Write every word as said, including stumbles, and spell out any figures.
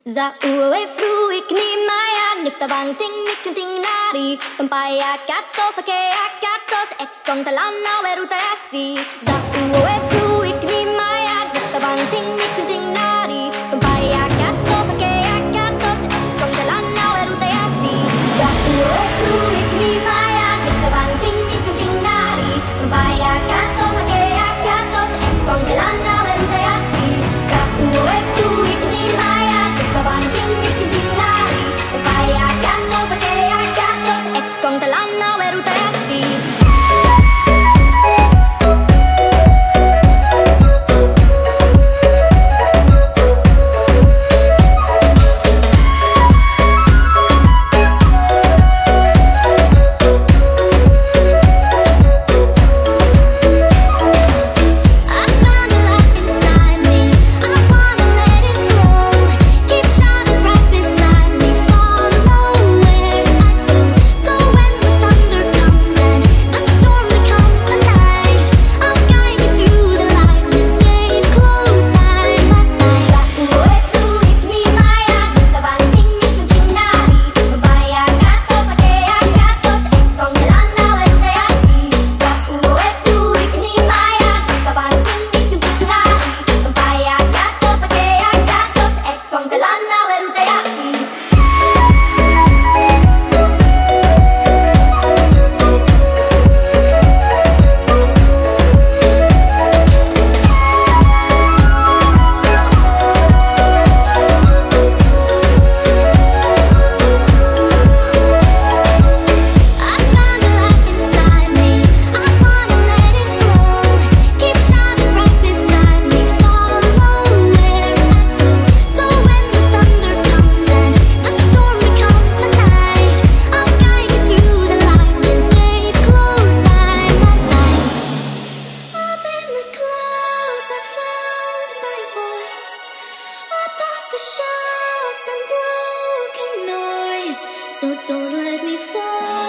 Za ue fruik ni maya nifta bang ting nikunting nari Pampaya katos ake akatos ekong talana weru tayasi Za ue fruik ni maya nifta bang ting nikunting nari Pampaya katos ake akatos ekong talana weru tayasi Za ue fruik ni maya nifta bang ting nikunting nari Pampaya katos ake akatos ekong talana weru tayasi Za ue fruik ni maya Banting nikunting nari Upaya gatos ake agatos ekong talana weru tayasi So don't let me fall